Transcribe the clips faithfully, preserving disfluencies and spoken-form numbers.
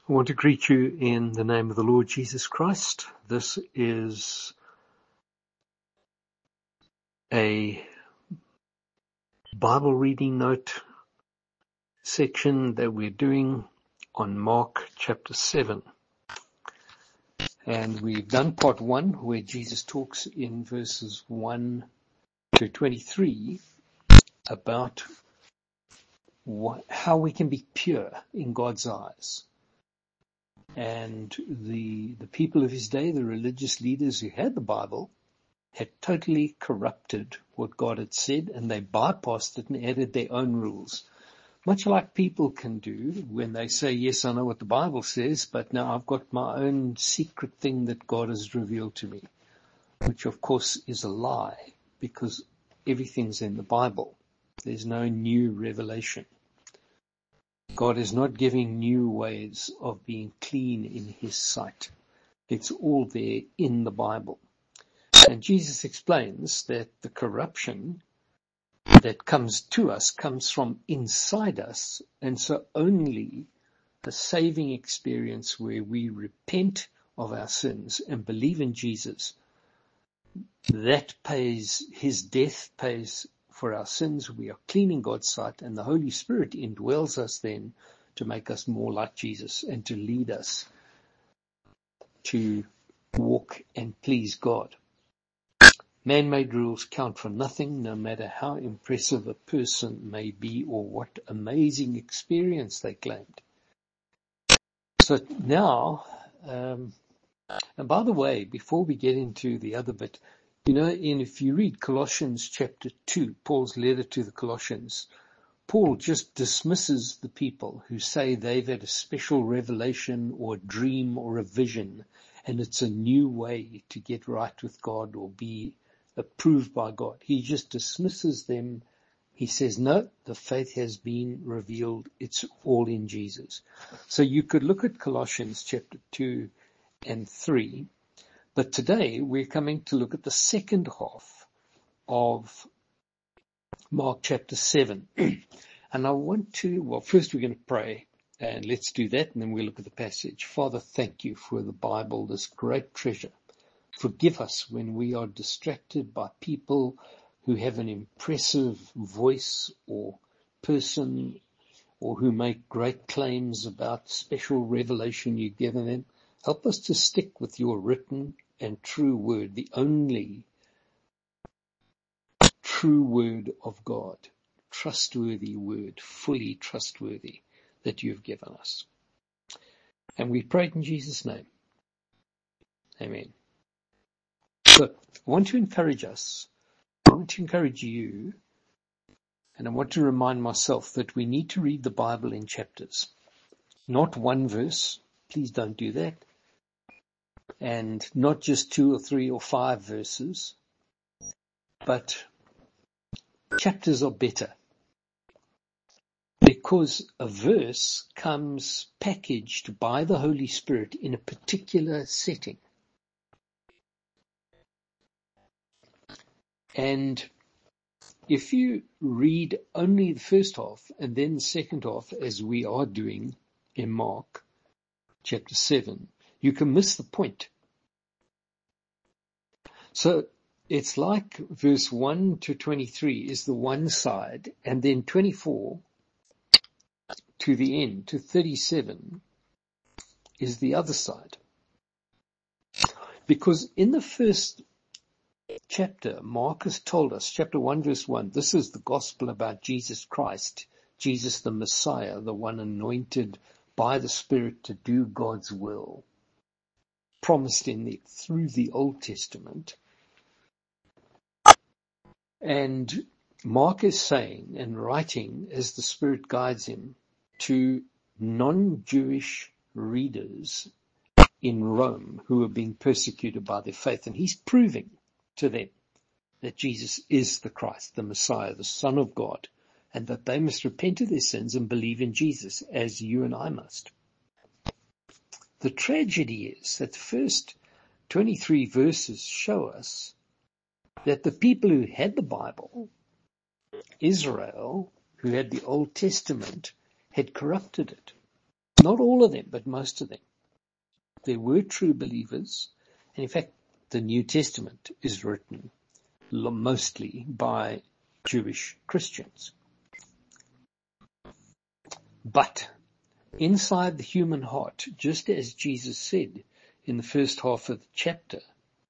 I want to greet you in the name of the Lord Jesus Christ. This is a Bible reading note section that we're doing on Mark chapter seven. And we've done part one where Jesus talks in verses one to twenty-three about what, how we can be pure in God's eyes. And the, the people of his day, the religious leaders who had the Bible, had totally corrupted what God had said, and they bypassed it and added their own rules. Much like people can do when they say, yes, I know what the Bible says, but now I've got my own secret thing that God has revealed to me, which of course is a lie, because everything's in the Bible. There's no new revelation. God is not giving new ways of being clean in his sight. It's all there in the Bible. And Jesus explains that the corruption that comes to us comes from inside us, and so only a saving experience where we repent of our sins and believe in Jesus, that pays, his death pays for our sins. We are clean in God's sight, and the Holy Spirit indwells us then to make us more like Jesus and to lead us to walk and please God. Man-made rules count for nothing, no matter how impressive a person may be or what amazing experience they claimed. So now, um, and by the way, before we get into the other bit, you know, in, if you read Colossians chapter two, Paul's letter to the Colossians, Paul just dismisses the people who say they've had a special revelation or a dream or a vision, and it's a new way to get right with God or be approved by God. He just dismisses them. He says, no, the faith has been revealed. It's all in Jesus. So you could look at Colossians chapter two and three, but today we're coming to look at the second half of Mark chapter seven. And I want to, well, first we're going to pray, and let's do that, and then we'll look at the passage. Father, thank you for the Bible, this great treasure. Forgive us when we are distracted by people who have an impressive voice or person, or who make great claims about special revelation you've given them. Help us to stick with your written and true word, the only true word of God, trustworthy word, fully trustworthy, that you've given us. And we pray in Jesus' name. Amen. So I want to encourage us, I want to encourage you, and I want to remind myself that we need to read the Bible in chapters, not one verse. Please don't do that. And not just two or three or five verses, but chapters are better, because a verse comes packaged by the Holy Spirit in a particular setting. And if you read only the first half and then the second half, as we are doing in Mark chapter seven, you can miss the point. So it's like verse one to twenty-three is the one side, and then twenty-four to the end, to thirty-seven, is the other side. Because in the first chapter, Mark has told us, chapter one, verse one, this is the gospel about Jesus Christ, Jesus the Messiah, the one anointed by the Spirit to do God's will, promised in the, through the Old Testament. And Mark is saying and writing as the Spirit guides him to non-Jewish readers in Rome who are being persecuted by their faith. And he's proving to them that Jesus is the Christ, the Messiah, the Son of God, and that they must repent of their sins and believe in Jesus, as you and I must. The tragedy is that the first twenty-three verses show us that the people who had the Bible, Israel, who had the Old Testament, had corrupted it. Not all of them, but most of them. There were true believers, and in fact, the New Testament is written mostly by Jewish Christians. But inside the human heart, just as Jesus said in the first half of the chapter,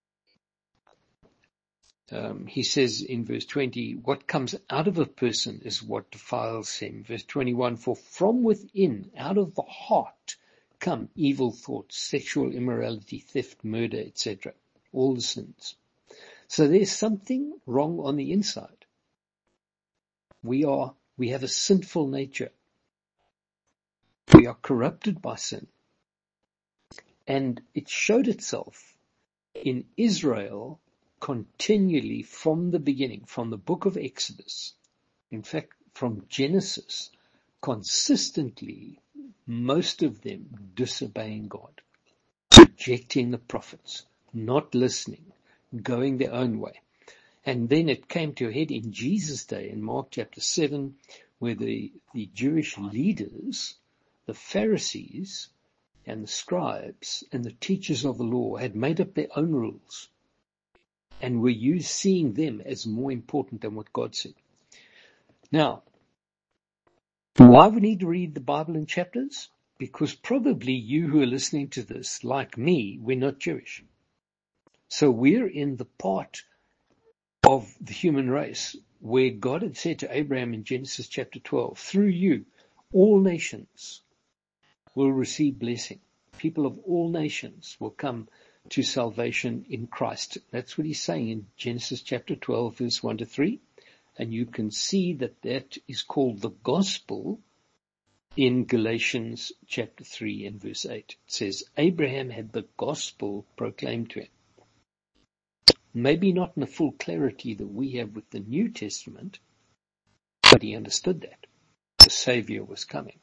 um, he says in verse twenty, what comes out of a person is what defiles him. Verse twenty-one, for from within, out of the heart, come evil thoughts, sexual immorality, theft, murder, et cetera. All the sins. So there's something wrong on the inside. We are, we have a sinful nature. We are corrupted by sin. And it showed itself in Israel continually from the beginning, from the book of Exodus. In fact, from Genesis, consistently, most of them disobeying God, rejecting the prophets, not listening, going their own way. And then it came to a head in Jesus' day, in Mark chapter seven, where the, the Jewish leaders, the Pharisees and the scribes and the teachers of the law had made up their own rules and were used seeing them as more important than what God said. Now, why we need to read the Bible in chapters? Because probably you who are listening to this, like me, we're not Jewish. So we're in the part of the human race where God had said to Abraham in Genesis chapter twelve, through you, all nations will receive blessing. People of all nations will come to salvation in Christ. That's what he's saying in Genesis chapter twelve, verse one to three. And you can see that that is called the gospel in Galatians chapter three and verse eight. It says, Abraham had the gospel proclaimed to him. Maybe not in the full clarity that we have with the New Testament, but he understood that the Savior was coming.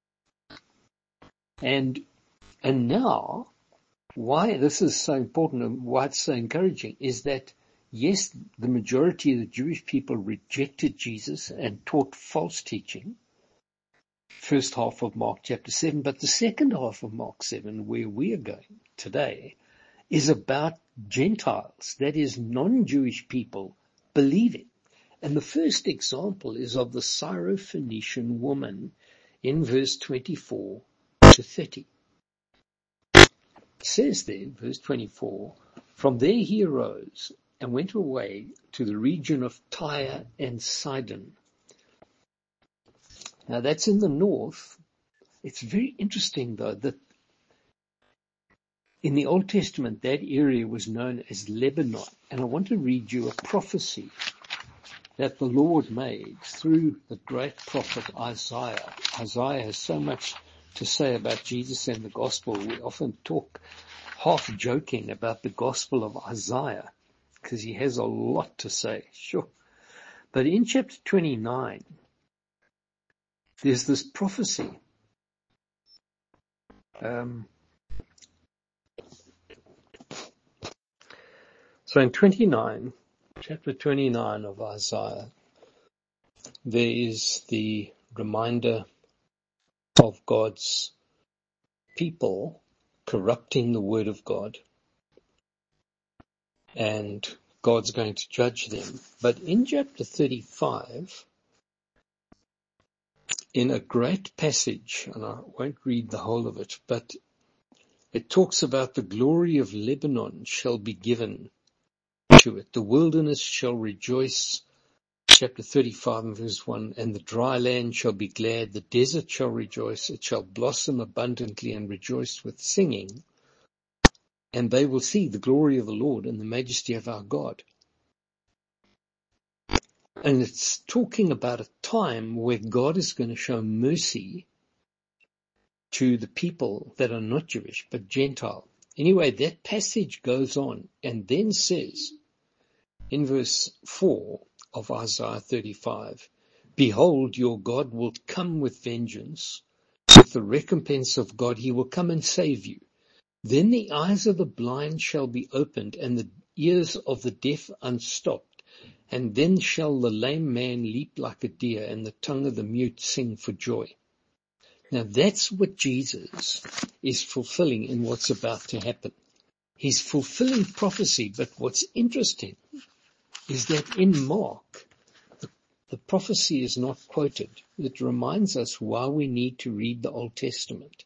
And, and now, why this is so important and why it's so encouraging is that, yes, the majority of the Jewish people rejected Jesus and taught false teaching, first half of Mark chapter seven, but the second half of Mark seven, where we are going today, is about Gentiles, that is non-Jewish people, believing. And the first example is of the Syrophoenician woman in verse twenty-four to thirty. It says there, verse twenty-four, from there he arose and went away to the region of Tyre and Sidon. Now that's in the north. It's very interesting though that in the Old Testament, that area was known as Lebanon. And I want to read you a prophecy that the Lord made through the great prophet Isaiah. Isaiah has so much to say about Jesus and the gospel. We often talk half joking about the gospel of Isaiah because he has a lot to say, sure. But in chapter twenty-nine, there's this prophecy. Um, So in twenty-nine, chapter twenty-nine of Isaiah, there is the reminder of God's people corrupting the word of God, and God's going to judge them. But in chapter thirty-five, in a great passage, and I won't read the whole of it, but it talks about the glory of Lebanon shall be given to it. The wilderness shall rejoice, chapter thirty-five and verse one, and the dry land shall be glad, the desert shall rejoice, it shall blossom abundantly and rejoice with singing, and they will see the glory of the Lord and the majesty of our God. And it's talking about a time where God is going to show mercy to the people that are not Jewish, but Gentile. Anyway, that passage goes on and then says, in verse four of Isaiah thirty-five, behold, your God will come with vengeance, with the recompense of God, he will come and save you. Then the eyes of the blind shall be opened, and the ears of the deaf unstopped. And then shall the lame man leap like a deer, and the tongue of the mute sing for joy. Now that's what Jesus is fulfilling in what's about to happen. He's fulfilling prophecy, but what's interesting is that in Mark, the, the prophecy is not quoted. It reminds us why we need to read the Old Testament.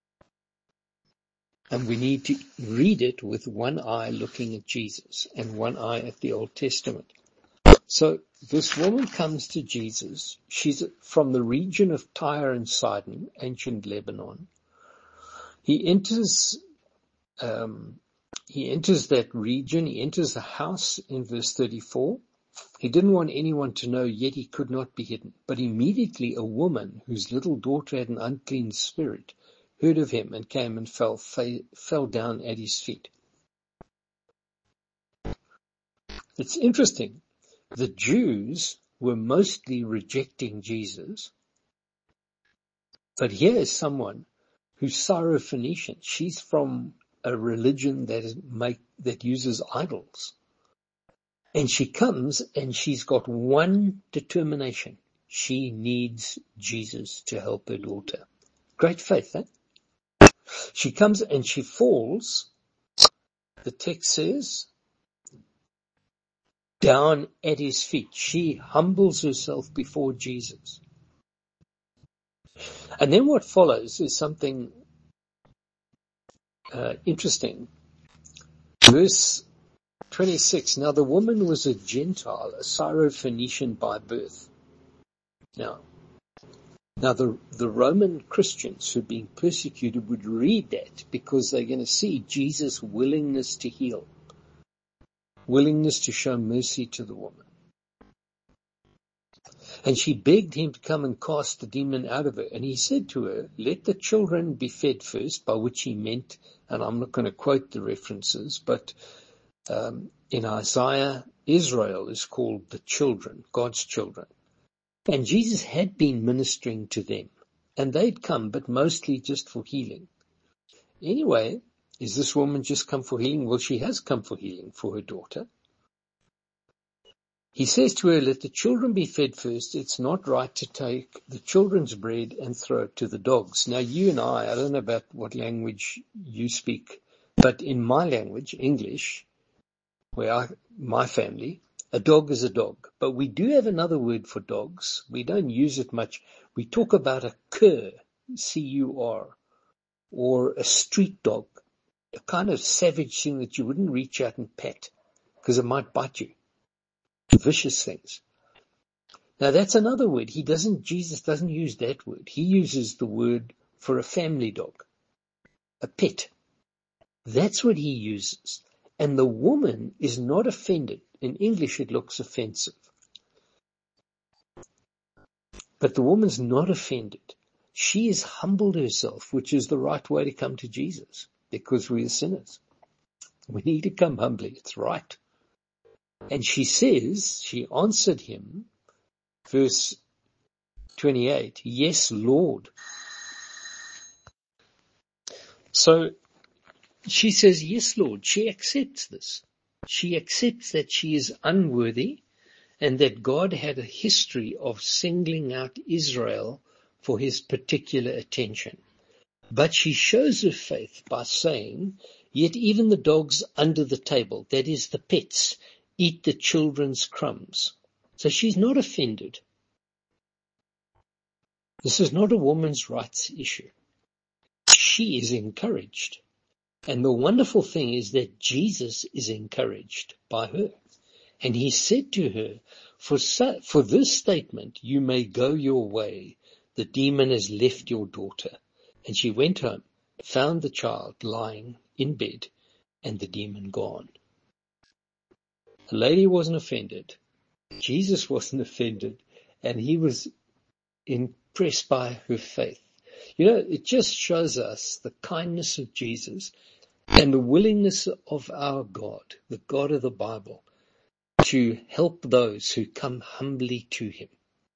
And we need to read it with one eye looking at Jesus and one eye at the Old Testament. So this woman comes to Jesus. She's from the region of Tyre and Sidon, ancient Lebanon. He enters, um, he enters that region. He enters the house in verse thirty-four. He didn't want anyone to know, yet he could not be hidden. But immediately a woman whose little daughter had an unclean spirit heard of him and came and fell, fa- fell down at his feet. It's interesting. The Jews were mostly rejecting Jesus, but here is someone who's Syrophoenician. She's from a religion that is make, that uses idols. And she comes and she's got one determination. She needs Jesus to help her daughter. Great faith, eh? She comes and she falls, the text says, down at his feet. She humbles herself before Jesus. And then what follows is something uh, interesting. Verse twenty-six, now the woman was a Gentile, a Syrophoenician by birth. Now, now the, the Roman Christians who are being persecuted would read that because they're going to see Jesus' willingness to heal, willingness to show mercy to the woman. And she begged him to come and cast the demon out of her. And he said to her, let the children be fed first, by which he meant, and I'm not going to quote the references, but um, in Isaiah, Israel is called the children, God's children. And Jesus had been ministering to them, and they'd come, but mostly just for healing. Anyway, is this woman just come for healing? Well, she has come for healing for her daughter. He says to her, let the children be fed first. It's not right to take the children's bread and throw it to the dogs. Now, you and I, I don't know about what language you speak, but in my language, English, where I, my family, a dog is a dog. But we do have another word for dogs. We don't use it much. We talk about a cur, C U R, or a street dog, a kind of savage thing that you wouldn't reach out and pet because it might bite you. Vicious things. Now that's another word. He doesn't, Jesus doesn't use that word. He uses the word for a family dog, a pet. That's what he uses. And the woman is not offended. In English it looks offensive. But the woman's not offended. She has humbled herself, which is the right way to come to Jesus, because we are sinners. We need to come humbly. It's right. And she says, she answered him, verse twenty-eight, yes, Lord. So she says, yes, Lord. She accepts this. She accepts that she is unworthy and that God had a history of singling out Israel for his particular attention. But she shows her faith by saying, yet even the dogs under the table, that is the pets, eat the children's crumbs. So she's not offended. This is not a woman's rights issue. She is encouraged. And the wonderful thing is that Jesus is encouraged by her. And he said to her, for, so, for this statement, you may go your way. The demon has left your daughter. And she went home, found the child lying in bed, and the demon gone. The lady wasn't offended. Jesus wasn't offended. And he was impressed by her faith. You know, it just shows us the kindness of Jesus and the willingness of our God, the God of the Bible, to help those who come humbly to him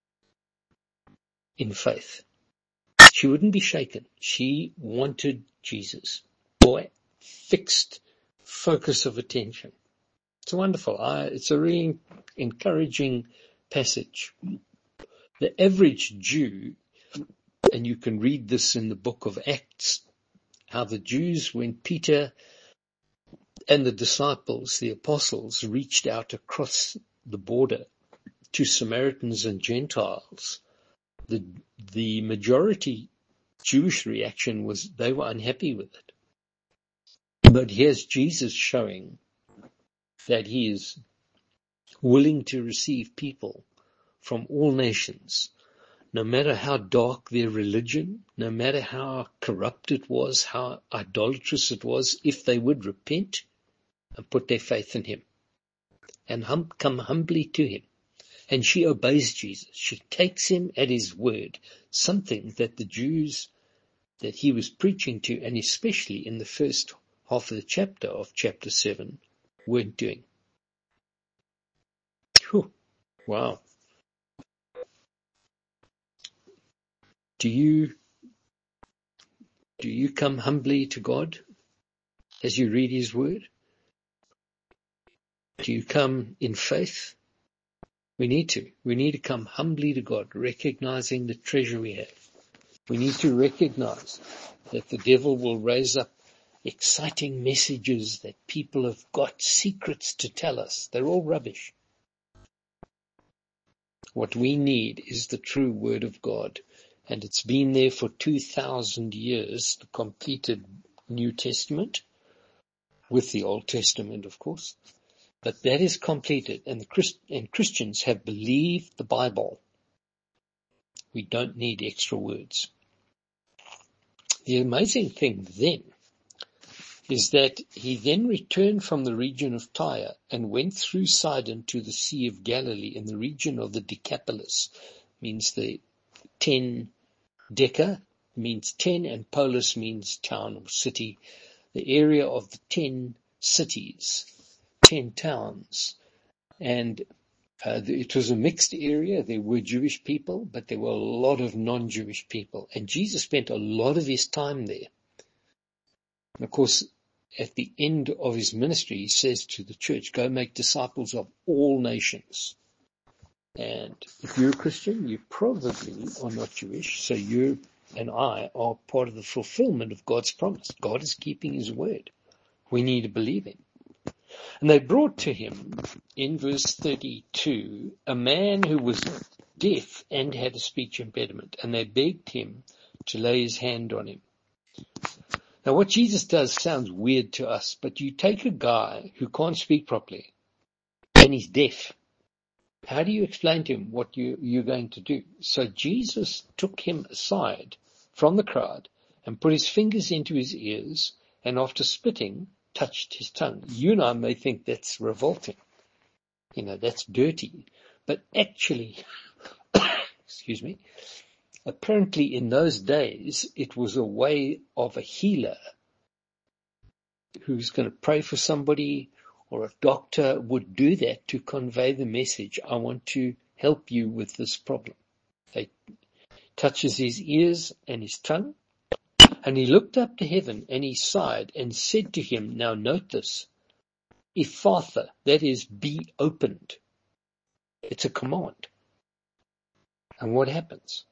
in faith. She wouldn't be shaken. She wanted Jesus. Boy, fixed focus of attention. It's wonderful. I, it's a really encouraging passage. The average Jew And you can read this in the book of Acts, how the Jews, when Peter and the disciples, the apostles, reached out across the border to Samaritans and Gentiles, the, the majority Jewish reaction was they were unhappy with it. But here's Jesus showing that he is willing to receive people from all nations, no matter how dark their religion, no matter how corrupt it was, how idolatrous it was, if they would repent and put their faith in him and hum- come humbly to him. And she obeys Jesus. She takes him at his word, something that the Jews that he was preaching to, and especially in the first half of the chapter of chapter seven, weren't doing. Whew. Wow. Do you, do you come humbly to God as you read his word? Do you come in faith? We need to. We need to come humbly to God, recognizing the treasure we have. We need to recognize that the devil will raise up exciting messages that people have got secrets to tell us. They're all rubbish. What we need is the true word of God. And it's been there for two thousand years, the completed New Testament, with the Old Testament, of course. But that is completed, and the Christ- and Christians have believed the Bible. We don't need extra words. The amazing thing then is that he then returned from the region of Tyre and went through Sidon to the Sea of Galilee in the region of the Decapolis, means the ten, Deca means ten, and polis means town or city, the area of the ten cities, ten towns. And uh, it was a mixed area. There were Jewish people, but there were a lot of non-Jewish people. And Jesus spent a lot of his time there. And of course, at the end of his ministry, he says to the church, go make disciples of all nations. And if you're a Christian, you probably are not Jewish, so you and I are part of the fulfillment of God's promise. God is keeping his word. We need to believe him. And they brought to him, in verse thirty-two, a man who was deaf and had a speech impediment, and they begged him to lay his hand on him. Now what Jesus does sounds weird to us, but you take a guy who can't speak properly, and he's deaf. How do you explain to him what you, you're going to do? So Jesus took him aside from the crowd and put his fingers into his ears, and after spitting, touched his tongue. You and I may think that's revolting. You know, that's dirty. But actually, excuse me, apparently in those days, it was a way of a healer who's going to pray for somebody, or a doctor would do that to convey the message, I want to help you with this problem. He touches his ears and his tongue, and he looked up to heaven and he sighed and said to him, now note this, Ephphatha, that is, be opened. It's a command. And what happens?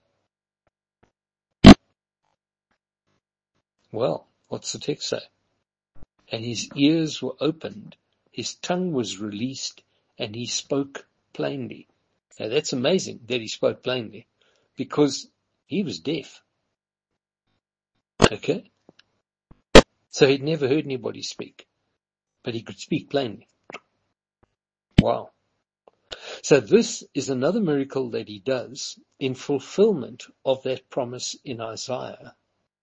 Well, what's the text say? And his ears were opened, his tongue was released, and he spoke plainly. Now that's amazing that he spoke plainly, because he was deaf. Okay? So he'd never heard anybody speak, but he could speak plainly. Wow. So this is another miracle that he does in fulfillment of that promise in Isaiah.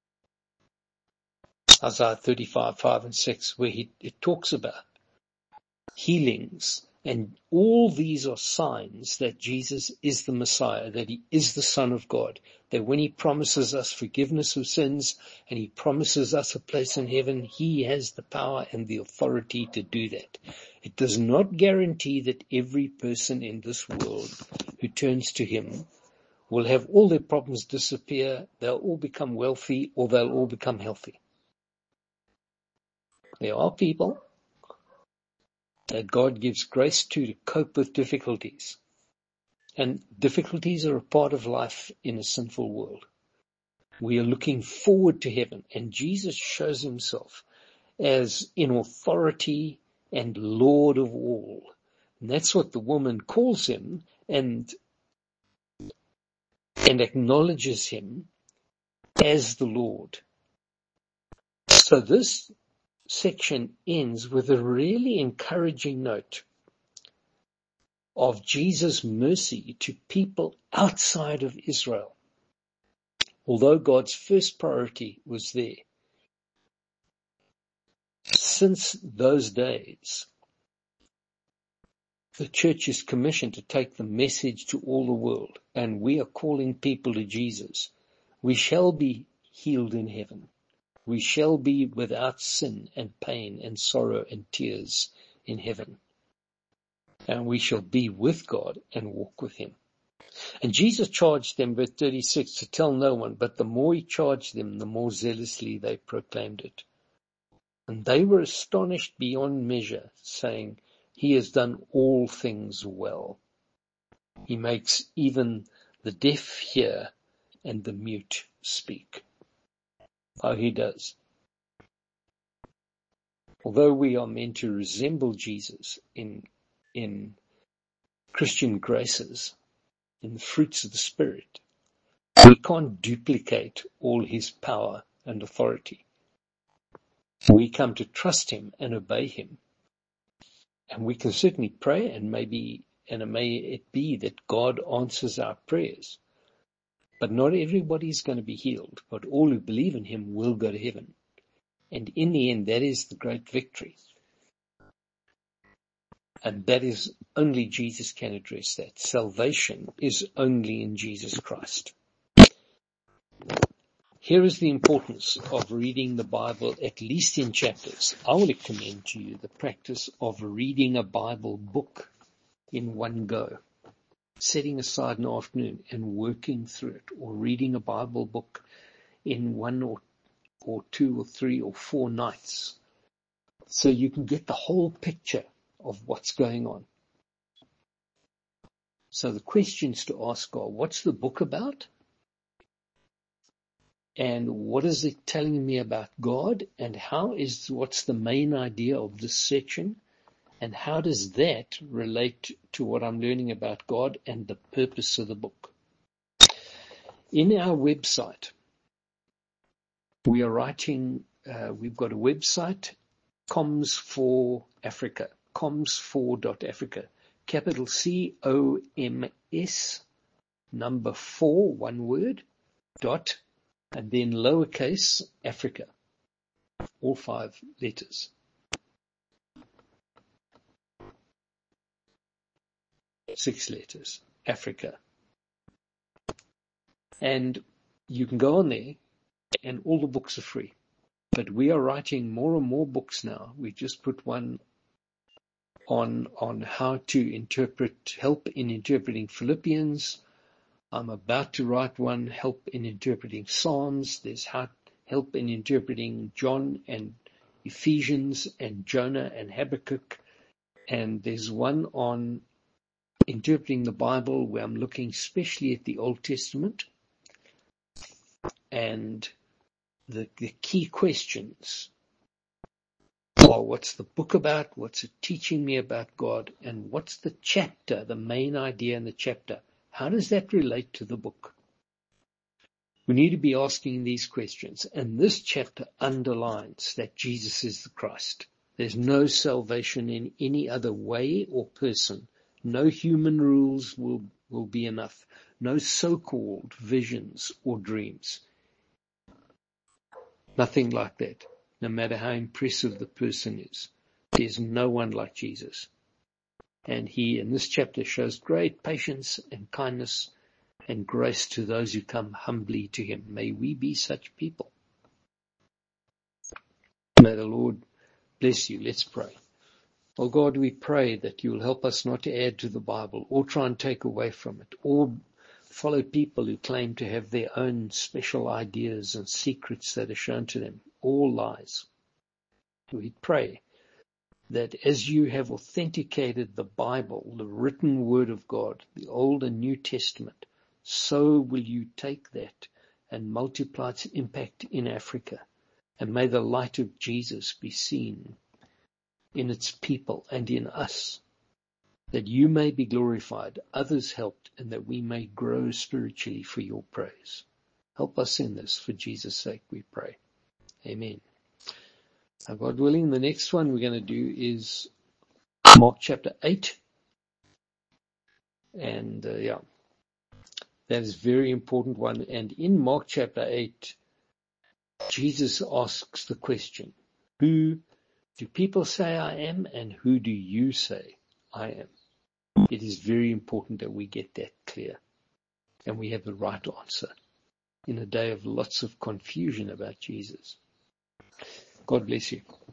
Isaiah thirty-five, five and six, where he, it talks about healings, and all these are signs that Jesus is the Messiah, that he is the Son of God, that when he promises us forgiveness of sins and he promises us a place in heaven, he has the power and the authority to do that. It does not guarantee that every person in this world who turns to him will have all their problems disappear, they'll all become wealthy, or they'll all become healthy. There are people that God gives grace to to cope with difficulties. And difficulties are a part of life in a sinful world. We are looking forward to heaven, and Jesus shows himself as in authority and Lord of all. And that's what the woman calls him, and, and acknowledges him as the Lord. So this section ends with a really encouraging note of Jesus' mercy to people outside of Israel. Although God's first priority was there, since those days, the church is commissioned to take the message to all the world, and we are calling people to Jesus. We shall be healed in heaven. We shall be without sin and pain and sorrow and tears in heaven. And we shall be with God and walk with him. And Jesus charged them, verse thirty-six, to tell no one, but the more he charged them, the more zealously they proclaimed it. And they were astonished beyond measure, saying, he has done all things well. He makes even the deaf hear and the mute speak. Oh, he does. Although we are meant to resemble Jesus in, in Christian graces, in the fruits of the Spirit, we can't duplicate all his power and authority. We come to trust him and obey him. And we can certainly pray, and maybe, and it may it be that God answers our prayers. But not everybody is going to be healed, but all who believe in him will go to heaven. And in the end, that is the great victory. And that is only Jesus can address that. Salvation is only in Jesus Christ. Here is the importance of reading the Bible, at least in chapters. I want to commend to you the practice of reading a Bible book in one go, setting aside an afternoon and working through it, or reading a Bible book in one or, or two or three or four nights, so you can get the whole picture of what's going on. So the questions to ask are, what's the book about? And what is it telling me about God? And how is, what's the main idea of this section? And how does that relate to what I'm learning about God and the purpose of the book? In our website, we are writing, uh, we've got a website, Comms for Africa, comms four dot africa, capital C O M S, number four, one word, dot, and then lowercase Africa, all five letters. Six letters, Africa. And you can go on there, and all the books are free. But we are writing more and more books now. We just put one on on how to interpret, help in interpreting Philippians. I'm about to write one, help in interpreting Psalms. There's how, help in interpreting John and Ephesians and Jonah and Habakkuk. And there's one on interpreting the Bible where I'm looking especially at the Old Testament. And the, the key questions are, what's the book about? What's it teaching me about God? And what's the chapter, the main idea in the chapter? How does that relate to the book? We need to be asking these questions. And this chapter underlines that Jesus is the Christ. There's no salvation in any other way or person. No human rules will, will be enough. No so-called visions or dreams. Nothing like that. No matter how impressive the person is, there's no one like Jesus. And he, in this chapter, shows great patience and kindness and grace to those who come humbly to him. May we be such people. May the Lord bless you. Let's pray. Oh God, we pray that you will help us not to add to the Bible or try and take away from it, or follow people who claim to have their own special ideas and secrets that are shown to them. All lies. We pray that as you have authenticated the Bible, the written word of God, the Old and New Testament, so will you take that and multiply its impact in Africa. And may the light of Jesus be seen in its people and in us, that you may be glorified, others helped, and that we may grow spiritually for your praise. Help us in this, for Jesus' sake we pray. Amen. Now, God willing, the next one we're going to do is Mark chapter eight. And uh, yeah, that is a very important one. And in Mark chapter eight, Jesus asks the question, who do people say I am, and who do you say I am? It is very important that we get that clear and we have the right answer in a day of lots of confusion about Jesus. God bless you.